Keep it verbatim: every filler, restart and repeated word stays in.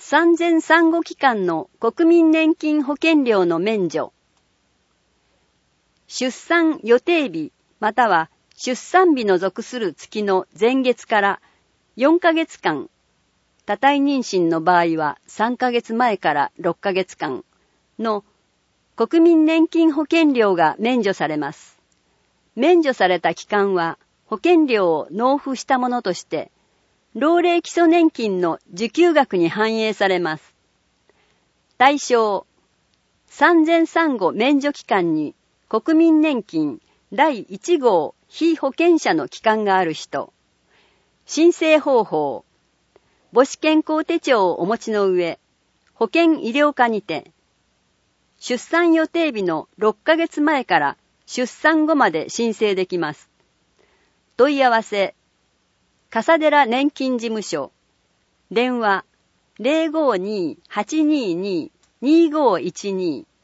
産前産後期間の国民年金保険料の免除。出産予定日または出産日の属する月の前月からよんかげつかん、多胎妊娠の場合はさんかげつまえからろっかげつかんの国民年金保険料が免除されます。免除された期間は保険料を納付したものとして、老齢基礎年金の受給額に反映されます。対象、産前産後免除期間に国民年金だいいち号被保険者の期間がある人。申請方法、母子健康手帳をお持ちの上、保険医療課にて、出産予定日のろっかげつまえから出産後まで申請できます。問い合わせ、笠寺年金事務所、電話 ゼロごにーはちにーにーにーごーいちにー